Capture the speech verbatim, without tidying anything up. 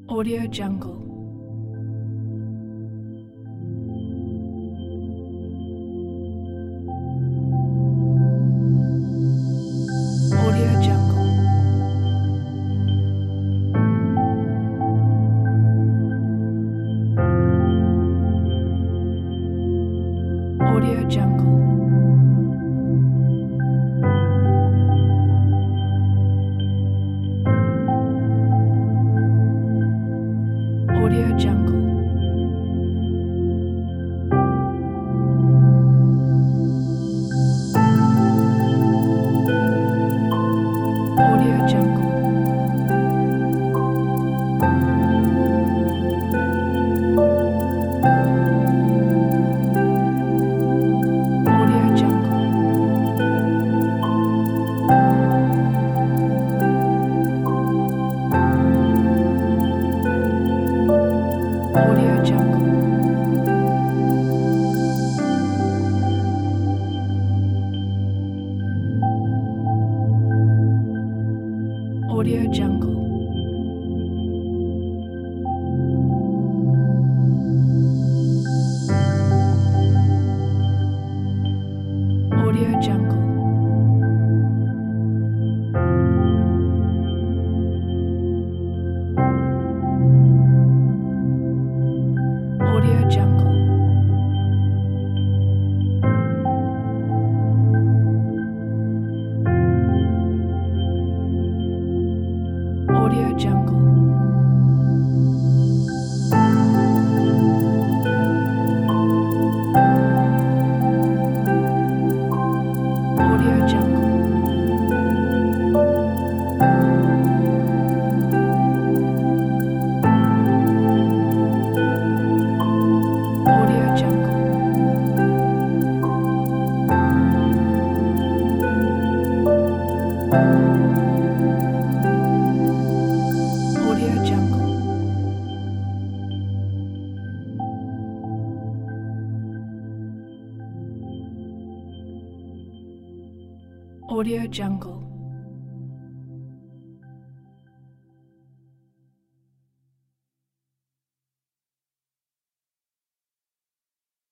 Audio Jungle. Audio Jungle. Audio Jungle. Audio Jungle. Audio Jungle. Audio Jungle. Audio Jungle. Audio Jungle. Audio Jungle. Audio Jungle. Audio Jungle. Audio Jungle. Audio Jungle. Audio Jungle. Audio Jungle.